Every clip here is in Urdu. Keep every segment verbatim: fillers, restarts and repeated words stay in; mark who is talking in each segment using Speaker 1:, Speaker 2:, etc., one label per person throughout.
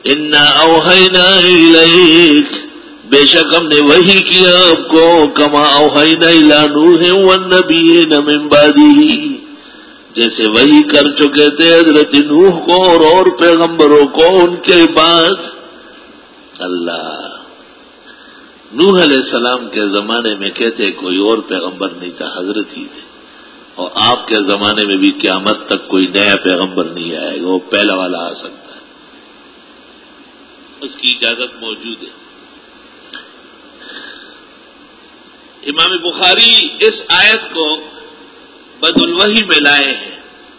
Speaker 1: انا اوحینا الیک، بے شک ہم نے وحی کیا آپ کو، کما اوحینا الی نوح والنبیین من بعدہ، جیسے وحی کر چکے تھے حضرت نوح کو اور اور پیغمبروں کو ان کے بعد۔ اللہ، نوح علیہ السلام کے زمانے میں کہتے کوئی اور پیغمبر نہیں تھا، حضرت ہی تھے، اور آپ کے زمانے میں بھی قیامت تک کوئی نیا پیغمبر نہیں آئے گا، وہ پہلا والا آ سکتا ہے، اس کی اجازت موجود ہے۔ امام بخاری اس آیت کو بدء الوحی میں لائے ہیں۔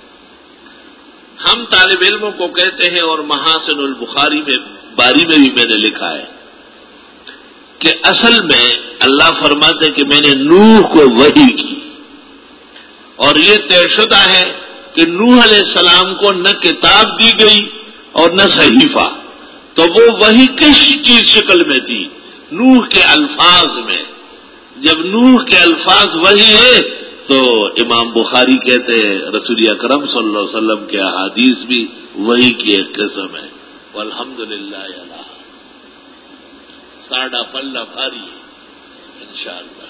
Speaker 1: ہم طالب علموں کو کہتے ہیں، اور محاسن البخاری میں باری میں بھی میں نے لکھا ہے کہ اصل میں اللہ فرماتے کہ میں نے نوح کو وحی کی، اور یہ طے شدہ ہے کہ نوح علیہ السلام کو نہ کتاب دی گئی اور نہ صحیفہ، تو وہ وحی کس چیز شکل میں تھی؟ نوح کے الفاظ میں۔ جب نوح کے الفاظ وحی ہے تو امام بخاری کہتے ہیں رسول اکرم صلی اللہ علیہ وسلم کے احادیث بھی وحی کی ایک قسم ہے۔ والحمدللہ اللہ، ساڑھا پلہ بھاری ہے انشاءاللہ۔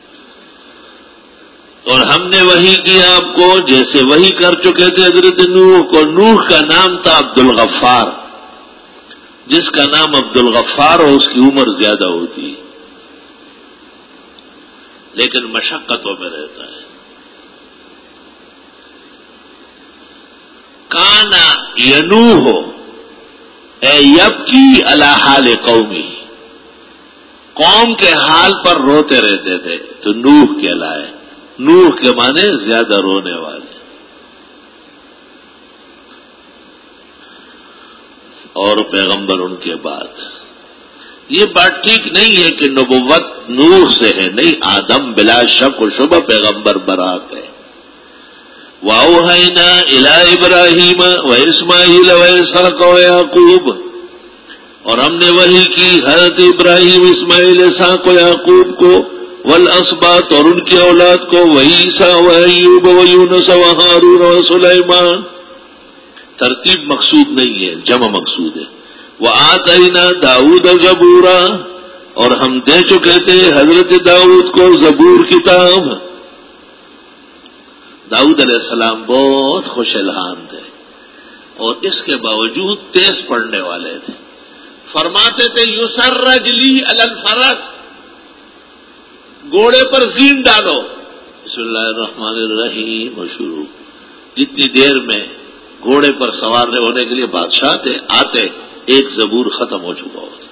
Speaker 1: اور ہم نے وحی کیا آپ کو جیسے وحی کر چکے تھے حضرت نوح کو۔ نوح کا نام تھا عبد الغفار، جس کا نام عبد الغفار ہو اس کی عمر زیادہ ہوتی ہے، لیکن مشقتوں میں رہتا ہے۔ کانا ینوح اے یبکی علی حال قومی، قوم کے حال پر روتے رہتے تھے تو نوح کہلائے۔ نوح کے معنی زیادہ رونے والے۔ اور پیغمبر ان کے بعد، یہ بات ٹھیک نہیں ہے کہ نبوت نوح سے ہے، نہیں، آدم بلا شک و شبہ پیغمبر برات ہے۔ وَأَوْحَيْنَا إِلَىٰ إِبْرَاهِيمَ وَإِسْمَاعِيلَ وَإِسْحَاقَ وَيَعْقُوبَ، اور ہم نے وحی کی حضرت ابراہیم، اسماعیل، اسحاق و یعقوب کو، والاسباط اور ان کی اولاد کو، وعیسیٰ وایوب ویونس وہارون وسلیمان۔ ترتیب مقصود نہیں ہے، جمع مقصود ہے۔ وآتینا داؤد زبورا، اور ہم دے چکے تھے حضرت داؤد کو زبور کتاب۔ داؤد علیہ السلام بہت خوش الحان تھے، اور اس کے باوجود تیز پڑھنے والے تھے۔ فرماتے تھے یسرج لی علی الفرس، گھوڑے پر زین ڈالو، بسم اللہ الرحمن الرحیم و شروع۔ جتنی دیر میں گھوڑے پر سوار ہونے کے لیے بادشاہ تھے آتے، ایک زبور ختم ہو چکا ہوتا۔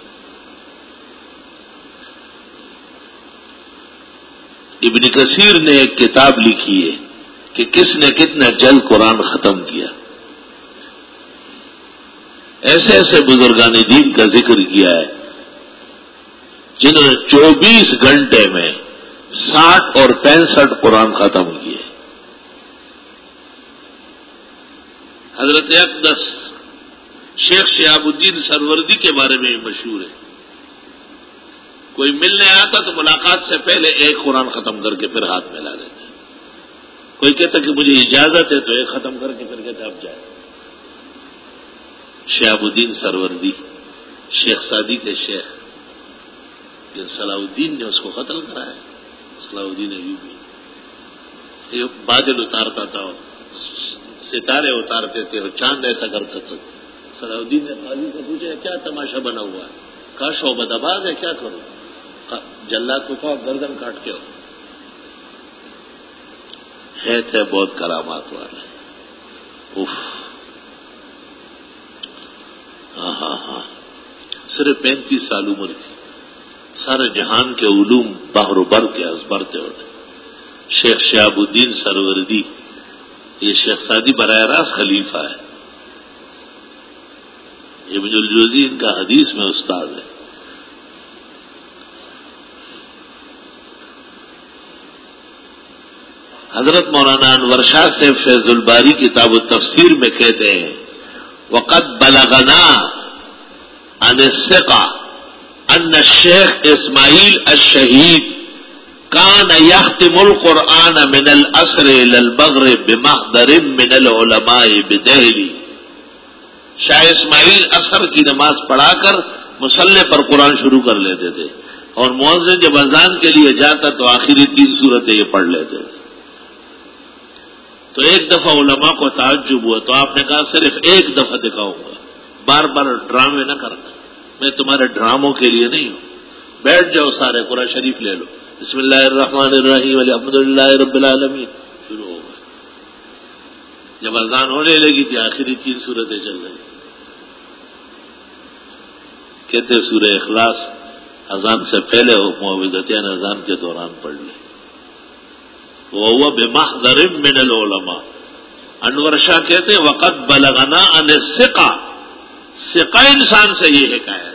Speaker 1: ابن کثیر نے ایک کتاب لکھی ہے کہ کس نے کتنا جلد قرآن ختم کیا۔ ایسے ایسے بزرگان دین کا ذکر کیا ہے جنہوں نے چوبیس گھنٹے میں ساٹھ اور پینسٹھ قرآن ختم کیے۔ حضرت اقدس شیخ شہاب الدین سروردی کے بارے میں مشہور ہے، کوئی ملنے آتا تو ملاقات سے پہلے ایک قرآن ختم کر کے پھر ہاتھ میں لا دیتا، کوئی کہتا کہ مجھے اجازت ہے تو ایک ختم کر کے پھر کہتا اب جائے۔ شہاب الدین سروردی شیخ سعدی کے شیخ، لیکن صلاح الدین نے اس کو قتل کرایا۔ صلاح الدین ایوبی یہ بادل اتارتا تھا، ستارے اتارتے تھے اور چاند ایسا کرتا تھا۔ صلاح الدین نے قاضی سے پوچھا کیا تماشا بنا ہوا ہے؟ کہا شعبہ باز ہے، کیا کروں؟ جلاد کو کہا گردن کاٹ کے ہو۔ ہے تھے بہت کرامات والے۔ اف، ہاں ہاں ہاں، صرف پینتیس سال عمر تھی، سارے جہان کے علوم بحر و بر کے ازبرتے ہوتے۔ شیخ شہاب الدین سروردی، یہ شیخ سعدی براہ راست خلیفہ ہے، ابن الجوزی ان کا حدیث میں استاد ہے۔ حضرت مولانا انور شاہ سے فیض الباری کتاب التفسیر میں کہتے ہیں وقد بلغنا عن الثقہ ان الشیخ اسماعیل الشہید کان یختم القرآن من العصر الى المغرب بمحضر من العلماء بدہلی۔ شاہ اسماعیل عصر کی نماز پڑھا کر مصلی پر قرآن شروع کر لیتے تھے، اور مؤذن جب اذان کے لیے جاتا تو آخری تین سورتیں یہ پڑھ لیتے تھے۔ تو ایک دفعہ علماء کو تعجب ہوا، تو آپ نے کہا صرف ایک دفعہ دکھاؤں گا، بار بار ڈرامے نہ کرنا، میں تمہارے ڈراموں کے لیے نہیں ہوں۔ بیٹھ جاؤ سارے، قرآن شریف لے لو، بسم اللہ الرحمن الرحیم الحمد للہ رب العالمین، شروع ہو گئے۔ جب اذان ہونے لگی تھی آخری تین سورتیں چل رہی، کہتے سورہ اخلاص اذان سے پہلے ہو، معوذتین اذان کے دوران پڑھ لی۔ وَهُوَ بِمَحْضَرٍ مِّنَ الْعُلَمَاء۔ انور شاہ کہتے وقت بلغنا ان الثقہ، ثقہ انسان سے یہ حکایت۔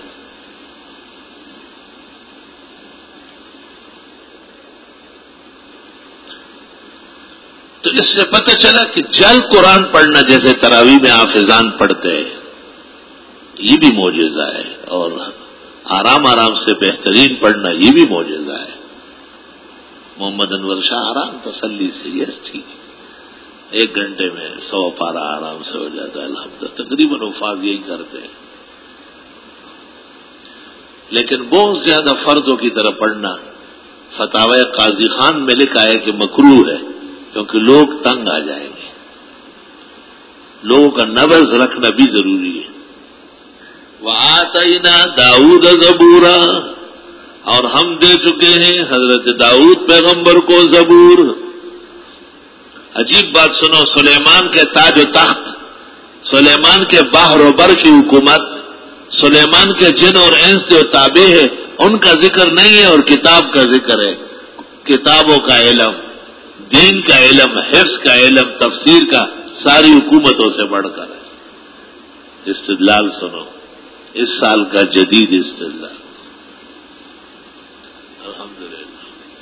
Speaker 1: تو اس سے پتہ چلا کہ جل قرآن پڑھنا جیسے تراویح میں حافظان پڑھتے ہیں، یہ بھی معجزہ ہے، اور آرام آرام سے بہترین پڑھنا یہ بھی معجزہ ہے۔ محمد انور شاہ آرام تسلی سے، یس ٹھیک ہے، ایک گھنٹے میں سو پارہ آرام سے ہو جاتا ہے الحمدللہ، تقریباً حفاظ یہی کرتے ہیں۔ لیکن بہت زیادہ فرضوں کی طرح پڑھنا فتاوی قاضی خان میں لکھا ہے کہ مکروہ ہے، کیونکہ لوگ تنگ آ جائیں گے، لوگوں کا نبض رکھنا بھی ضروری ہے۔ وَآتَيْنَا دَاوُودَ زَبُورًا، اور ہم دے چکے ہیں حضرت داؤد پیغمبر کو زبور۔ عجیب بات سنو، سلیمان کے تاج و تخت، سلیمان کے بحر و بر کی حکومت، سلیمان کے جن اور انس جو تابع ہے ان کا ذکر نہیں ہے، اور کتاب کا ذکر ہے۔ کتابوں کا علم، دین کا علم، حفظ کا علم، تفسیر کا ساری حکومتوں سے بڑھ کر ہے۔ استدلال سنو، اس سال کا جدید استدلال، الحمدللہ۔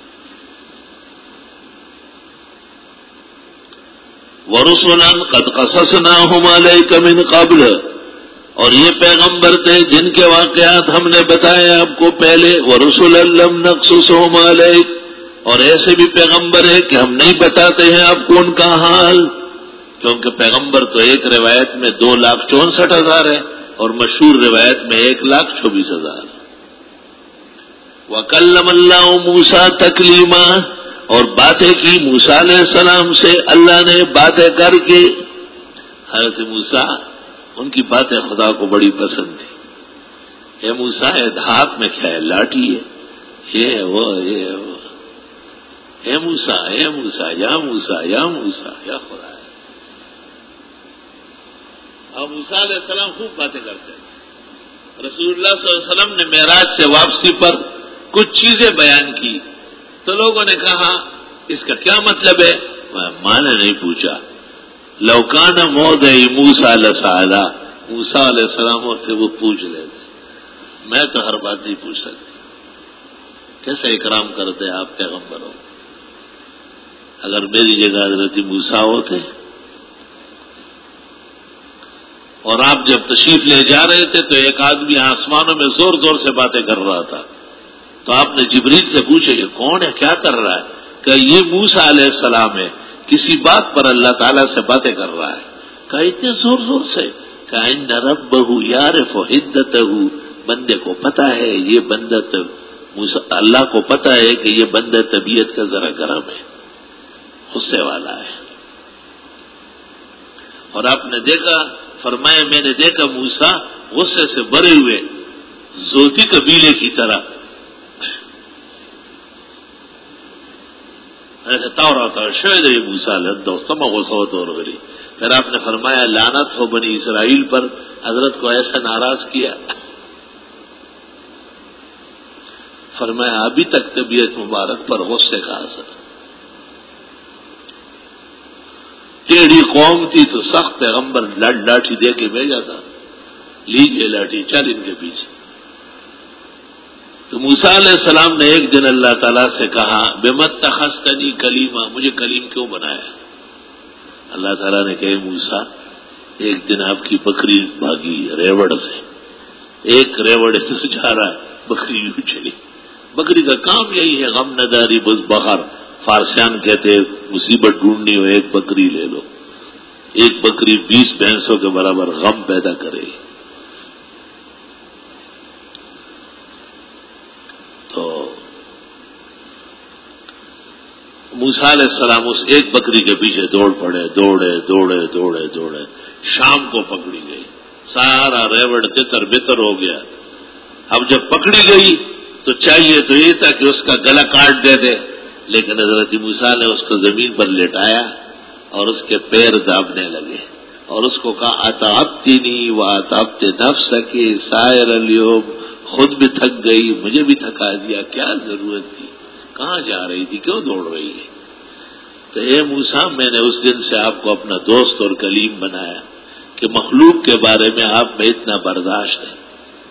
Speaker 1: وَرُسُلًا قَدْ قَصَصْنَاهُمْ عَلَيْكَ مِنْ قَبْلُ، اور یہ پیغمبر تھے جن کے واقعات ہم نے بتائے آپ کو پہلے۔ وَرُسُلًا لَمْ نَقْصُصْهُمْ عَلَيْكَ، اور ایسے بھی پیغمبر ہیں کہ ہم نہیں بتاتے ہیں آپ کو ان کا حال، کیونکہ پیغمبر تو ایک روایت میں دو لاکھ چونسٹھ ہزار ہے، اور مشہور روایت میں ایک لاکھ چوبیس ہزار۔ وَكَلَّمَ اللَّهُ مُوسَىٰ تَكْلِيمًا، اور باتیں کی موسیٰ علیہ السلام سے اللہ نے باتیں کر کے۔ حضرت موسیٰ، ان کی باتیں خدا کو بڑی پسند تھی۔ اے موسیٰ، ہاتھ میں کیا ہے؟ لاٹھی ہے، یہ ہے وہ، یہ ہے وہ۔ اے موسیٰ، اے موسیٰ، یا موسیٰ، یا موسیٰ، یا خدا ہے۔ اور موسیٰ علیہ السلام خوب باتیں کرتے ہیں۔ رسول اللہ صلی اللہ علیہ وسلم نے معراج سے واپسی پر کچھ چیزیں بیان کی، تو لوگوں نے کہا اس کا کیا مطلب ہے؟ ماں نے نہیں پوچھا، لو کان موضع موسیٰ لسألا، موسیٰ علیہ السلام سے وہ پوچھ لیتے، میں تو ہر بات نہیں پوچھ سکتی۔ کیسا اکرام کرتے آپ پیغمبروں، اگر میری جگہ حضرت موسیٰ ہوتے اور آپ جب تشریف لے جا رہے تھے تو ایک آدمی آسمانوں میں زور زور سے باتیں کر رہا تھا، تو آپ نے جبریل سے پوچھا یہ کون ہے، کیا کر رہا ہے؟ کہ یہ موسیٰ علیہ السلام ہے، کسی بات پر اللہ تعالیٰ سے باتیں کر رہا ہے۔ کہ اتنے زور زور سے؟ کہ ان ربہ یعرف حدتہ، بندے کو پتا ہے یہ بندہ، اللہ کو پتا ہے کہ یہ بندہ طبیعت کا ذرا گرم ہے، غصے والا ہے۔ اور آپ نے دیکھا، فرمایا میں نے دیکھا موسیٰ غصے سے بھرے ہوئے زوتی قبیلے کی طرح ایسے تورا شاید یہ موسیٰ دوستوں میں غصہ ہوتا اور غری۔ پھر آپ نے فرمایا لعنت ہو بنی اسرائیل پر، حضرت کو ایسا ناراض کیا۔ فرمایا ابھی تک طبیعت مبارک پر غصے کا اثر، ٹیڑھی قوم تھی تو سخت پیغمبر لاٹھی دے کے بھیجا تھا، لیجیے لاٹھی، چل ان کے پیچھے۔ تو موسیٰ علیہ السلام نے ایک دن اللہ تعالیٰ سے کہا بِمَ اتَّخَذْتَنِی کلیما، مجھے کلیم کیوں بنایا؟ اللہ تعالیٰ نے کہے موسیٰ، ایک دن آپ کی بکری بھاگی ریوڑ سے، ایک ریوڑ ادھر جا رہا ہے، بکری یوں چلی۔ بکری کا کام یہی ہے، غم نداری بز بہر، فارسیان کہتے مصیبت ڈھونڈنی ہو ایک بکری لے لو، ایک بکری بیس بھینسوں کے برابر غم پیدا کرے گی. تو موسیٰ علیہ السلام اس ایک بکری کے پیچھے دوڑ پڑے, دوڑے دوڑے دوڑے دوڑے شام کو پکڑی گئی. سارا ریوڑ تتر بتر ہو گیا. اب جب پکڑی گئی تو چاہیے تو یہ تھا کہ اس کا گلا کاٹ دے دے, لیکن حضرت موسیٰ نے اس کو زمین پر لٹایا اور اس کے پیر دابنے لگے اور اس کو کہا اتعبتنی واتعبت نفسک سائر اليوم, خود بھی تھک گئی, مجھے بھی تھکا دیا, کیا ضرورت تھی, کہاں جا رہی تھی, کیوں دوڑ رہی ہے؟ تو اے موسیٰ, میں نے اس دن سے آپ کو اپنا دوست اور کلیم بنایا کہ مخلوق کے بارے میں آپ میں اتنا برداشت نہیں.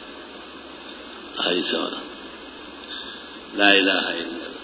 Speaker 1: ایسا لا الہ الا اللہ.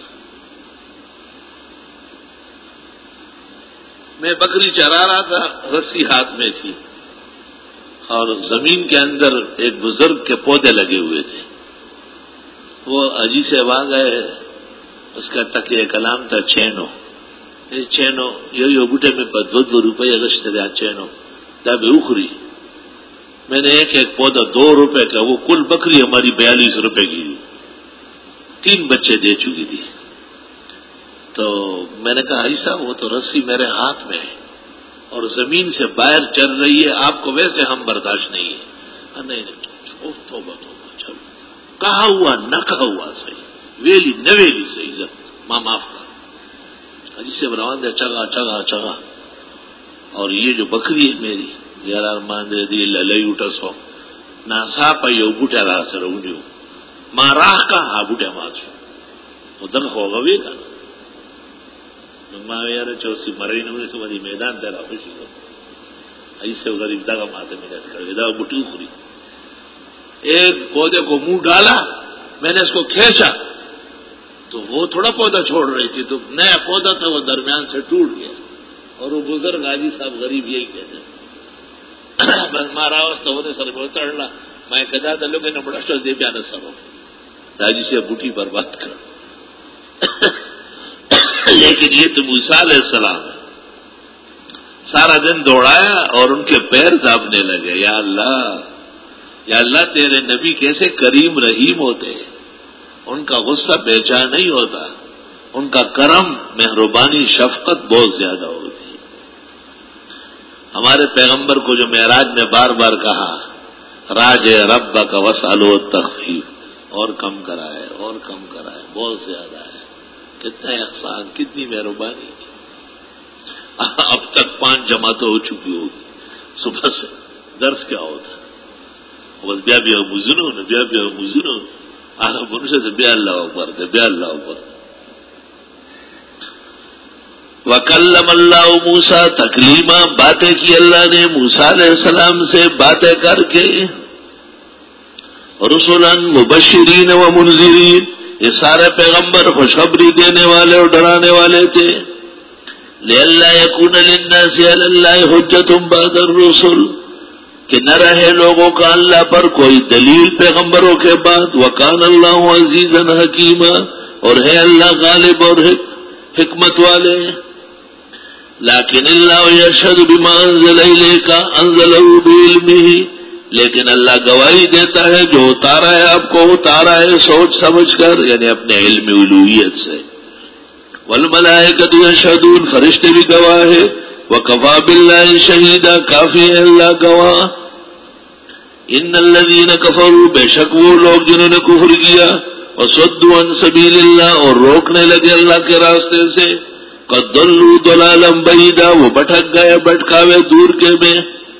Speaker 1: میں بکری چرا رہا تھا, رسی ہاتھ میں تھی اور زمین کے اندر ایک بزرگ کے پودے لگے ہوئے تھے. وہ اجی سے آواز آئے, اس کا تکیہ کلام تھا چینو. چینو یہ بوٹے میں دو دو روپئے اگست دیا چینو تب اخری. میں نے ایک ایک پودا دو روپے کا, وہ کل بکری ہماری بیالیس روپے کی, تین بچے دے چکی تھی. تو میں نے کہا ایسا وہ تو رسی میرے ہاتھ میں ہے اور زمین سے باہر چل رہی ہے, آپ کو ویسے ہم برداشت نہیں ہے. نہیں نہیں توبہ توبہ, چلو کہا ہوا نہ کہا ہوا صحیح, ویلی نہ ویلی صحیح, ماں معاف کر. جس سے بروان دے چگا چگا چگا. اور یہ جو بکری ہے میری یار مان دے دی للئی اٹھا سو نہ سا پائیو بوٹا رہا سر اونڈیو ماں راہ کا ہا بوٹا مات وہ دن ہوگا بھی کا ماں یار چوسی مرئی نہ تو مجھے میدان دے رہا خوشی کو ایسے غریب دا کا ماتے میرا کر دا بوٹی اخری. ایک پودے کو منہ ڈالا, میں نے اس کو کھینچا تو وہ تھوڑا پودا چھوڑ رہی تھی, تو نیا پودا تھا وہ درمیان سے ٹوٹ گیا. اور وہ بزرگ حاجی صاحب غریب یہی کہتے ہیں بس مارا واسطہ ہونے سر میں اترنا میں کہتا تھا لوگ نے بڑا شخص دے پیا نہ سرو حاجی سے بوٹی پر بات کر. لیکن یہ تو موسیٰ علیہ السلام ہے, سارا دن دوڑایا اور ان کے پیر دابنے لگے. یا اللہ یا اللہ تیرے نبی کیسے کریم رحیم ہوتے ہیں, ان کا غصہ بیچان نہیں ہوتا, ان کا کرم مہربانی شفقت بہت زیادہ ہوتی. ہمارے پیغمبر کو جو معراج میں بار بار کہا راج رب کا وسالو تخفیف, اور کم کرائے اور کم کرائے, بہت زیادہ ہے, کتنا احسان, کتنی مہربانی. اب تک پانچ جماعتیں ہو چکی ہوگی, صبح سے درس کیا ہوتا بس بیا بیا مزنو نا بیا بیا مزنو منشا سے بیا اللہ اکبر دے بیا اللہ اکبر. وکلم اللہ موسیٰ تکلیما, باتیں کی اللہ نے موسیٰ علیہ السلام سے باتیں کر کے. رسلا مبشرین و منذرین, یہ سارے پیغمبر خوشخبری دینے والے اور ڈرانے والے تھے. لئلا یکون للناس علی اللہ حجۃ بعد الرسل, کہ نہ رہے لوگوں کا اللہ پر کوئی دلیل پیغمبروں کے بعد. وکان اللہ عزیزا حکیما, اور ہے اللہ غالب اور حکمت والے. لیکن اللہ یشہد بما انزل الیک انزلہ بعلمہ, لیکن اللہ گواہی دیتا ہے جو اتارا ہے آپ کو اتارا ہے سوچ سمجھ کر, یعنی اپنے علم الوہیت سے. والملائکۃ یشہدون, فرشتے بھی گواہ ہے. وکفی باللہ شہیدا, کافی ہے اللہ گواہ. ان الذین کفروا, بے شک وہ لوگ جنہوں نے کفر کیا, وصدوا عن سبیل اللہ, اور روکنے لگے اللہ کے راستے سے, قد ضلوا ضلالا بعیدا, وہ بھٹک گئے بھٹکاوے دور کے میں.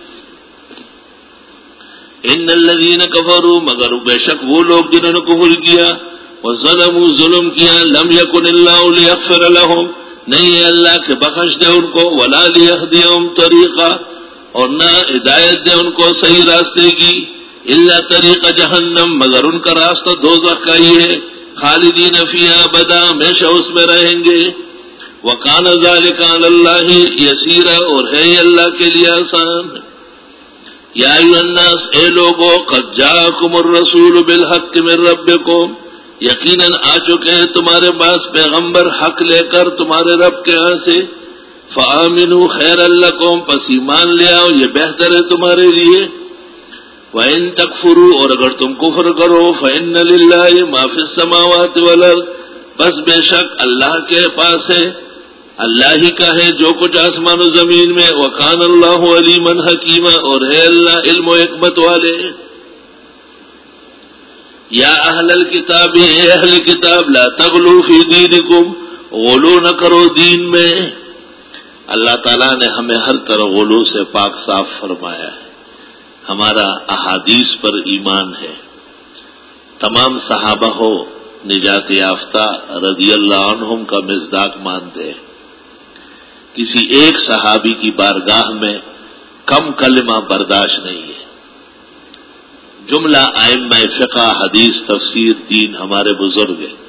Speaker 1: ان الذین کفروا, مگر بے شک وہ لوگ جنہوں نے کفر کیا, وظلموا, ظلم کیا, لم یکن اللہ لیغفر لهم, نہیں ہے اللہ کہ بخش دے ان کو, ولا لیہدیہم طریقا, اور نہ ہدایت دے ان کو صحیح راستے کی, الا طریق جہنم, مگر ان کا راستہ دوزخ کا ہی ہے, خالدین فیہا ابدا, ہمیشہ اس میں رہیں گے. وکان ذلک علی اللہ یسیرا, اور ہے یہ اللہ کے لیے آسان. یا ایھا الناس, اے لوگو, قد جاءکم الرسول بالحق من ربکم, یقیناً آ چکے ہیں تمہارے پاس پیغمبر حق لے کر تمہارے رب کے ہاں سے. فآمنوا خیر لکم، پس ایمان لے آؤ یہ بہتر ہے تمہارے لیے۔ وَإِن تَكْفُرُوا، اور اگر تم کفر کرو، فَإِنَّ لِلَّهِ مَا فِي السَّمَاوَاتِ وَالْأَرْضِ، بس بے شک اللہ کے پاس ہے، اللہ ہی کا ہے جو کچھ آسمان و زمین میں۔ وَكَانَ اللَّهُ عَلِيمًا حَكِيمًا، اور ہے اللہ علم و حکمت والے۔ یا اہل الکتاب، اے اہل کتاب، لا تغلوا فی دینکم، غلو نہ کرو دین میں۔ اللہ تعالیٰ نے ہمیں ہر طرح غلو سے پاک صاف فرمایا ہے۔ ہمارا احادیث پر ایمان ہے، تمام صحابہ ہو نجات یافتہ رضی اللہ عنہم کا مصداق مانتے ہیں۔ کسی ایک صحابی کی بارگاہ میں کم کلمہ برداشت نہیں ہے۔ جملہ ائمہ فقہ، حدیث، تفسیر، دین ہمارے بزرگ ہیں،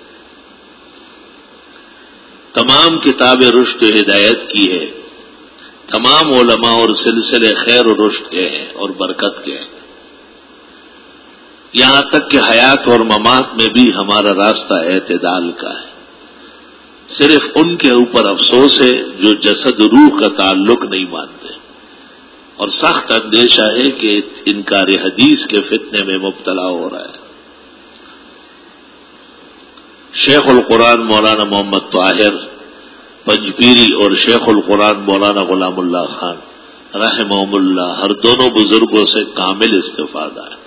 Speaker 1: تمام کتاب رشد و ہدایت کی ہے، تمام علماء اور سلسلے خیر و رشد کے ہیں اور برکت کے ہیں، یہاں تک کہ حیات اور ممات میں بھی ہمارا راستہ اعتدال کا ہے۔ صرف ان کے اوپر افسوس ہے جو جسد روح کا تعلق نہیں مانتے، اور سخت اندیشہ ہے کہ انکار حدیث کے فتنے میں مبتلا ہو رہا ہے۔ شیخ القرآن مولانا محمد طاہر پنجپیری اور شیخ القرآن مولانا غلام اللہ خان رحمہم اللہ، ہر دونوں بزرگوں سے کامل استفادہ ہے،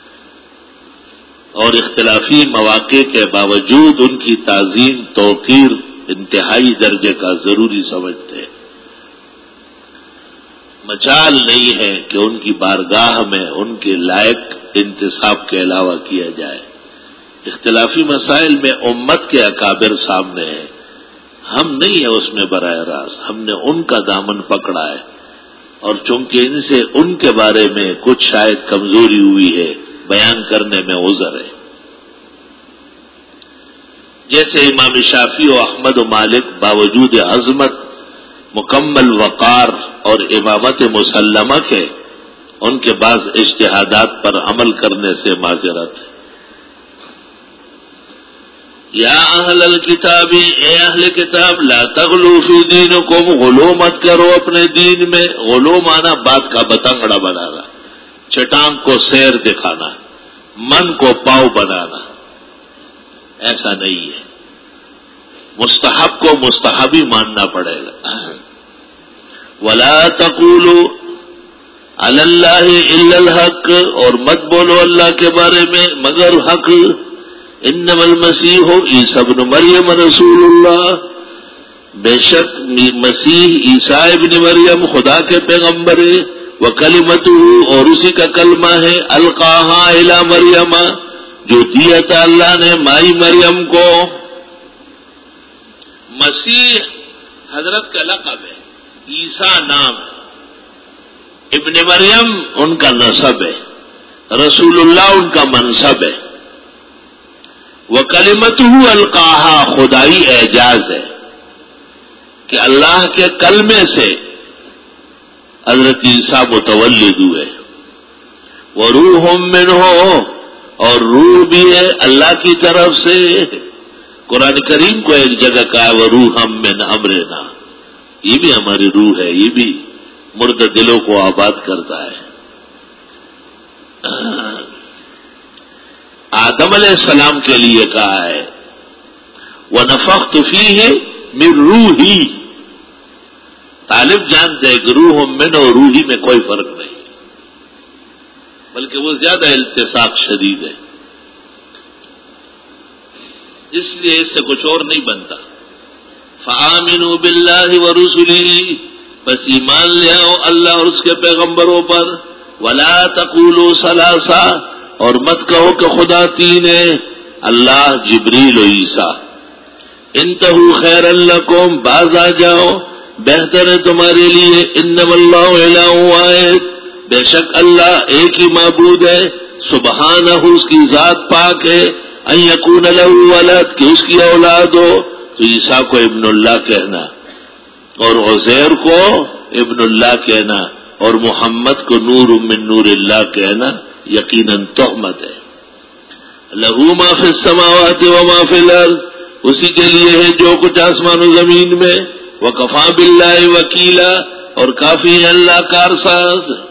Speaker 1: اور اختلافی مواقع کے باوجود ان کی تعظیم توقیر انتہائی درجے کا ضروری سمجھتے ہیں۔ مجال نہیں ہے کہ ان کی بارگاہ میں ان کے لائق انتصاب کے علاوہ کیا جائے۔ اختلافی مسائل میں امت کے اکابر سامنے ہیں، ہم نہیں ہیں اس میں براہ راست، ہم نے ان کا دامن پکڑا ہے، اور چونکہ ان سے ان کے بارے میں کچھ شاید کمزوری ہوئی ہے، بیان کرنے میں عذر ہے۔ جیسے امام شافعی و احمد و مالک باوجود عظمت، مکمل وقار اور امامت مسلمہ کے، ان کے بعض اجتہادات پر عمل کرنے سے معذرت ہے۔ یا اہل الکتاب، اے اہل کتاب، لا تغلو فی دینکم، غلو مت کرو اپنے دین میں۔ غلو مانا بات کا بتنگڑا بنانا، چٹان کو سیر دکھانا، من کو پاؤ بنانا، ایسا نہیں ہے۔ مستحب کو مستحب ہی ماننا پڑے گا۔ ولا تقولوا علی اللہ الا الحق، اور مت بولو اللہ کے بارے میں مگر حق۔ انما المسیح عیسی ابن مریم رسول اللہ، بے شک مسیح عیسیٰ ابن مریم خدا کے پیغمبر ہے، وکلمتہ، اور اسی کا کلمہ ہے، القاہا الی مریم، جو دیا تھا اللہ نے مائی مریم کو۔ مسیح حضرت کا لقب ہے، عیسیٰ نام ہے، ابن مریم ان کا نسب ہے، رسول اللہ ان کا منصب ہے۔ وَكَلِمَتُهُ أَلْقَاهَا، خدائی اعجاز ہے کہ اللہ کے کلمے سے حضرت عیسیٰ متولد ہوئے۔ وَرُوحٌ مِّنْهُ، اور روح بھی ہے اللہ کی طرف سے۔ قرآن کریم کو ایک جگہ کہا ہے وَرُوحًا مِّنْ أَمْرِنَا، یہ بھی ہماری روح ہے، یہ بھی مردہ دلوں کو آباد کرتا ہے۔ آدم علیہ السلام کے لیے کہا ہے وَنَفَخْتُ فِيهِ مِن رُوحِي، طالب جانتے ہیں کہ روح من اور روحی میں کوئی فرق نہیں، بلکہ وہ زیادہ التصاق شدید ہے، اس لیے اس سے کچھ اور نہیں بنتا۔ فآمنوا باللہ ورسلہ، بس ایمان لے آؤ اللہ اور اس کے پیغمبروں پر۔ ولا تقولوا ثلاثہ، اور مت کہو کہ خدا تین ہے، اللہ، جبریل و عیسیٰ۔ انتہوا خیرا لکم، باز آ جاؤ، بہتر ہے تمہارے لیے۔ انما اللہ الہ واحد، بے شک اللہ ایک ہی معبود ہے، سبحانہ، اس کی ذات پاک ہے، ان یکون لہ ولد، کہ اس کی اولاد ہو، تو عیسیٰ کو ابن اللہ کہنا، اور عزیر کو ابن اللہ کہنا، اور محمد کو نور من نور اللہ کہنا، یقیناً تہمت ہے۔ لہو ما فی السماوات و ما فی الارض، اسی کے لیے ہے جو کچھ آسمان و زمین میں۔ وکفا باللہ وکیلا، اور کافی ہے اللہ کارساز۔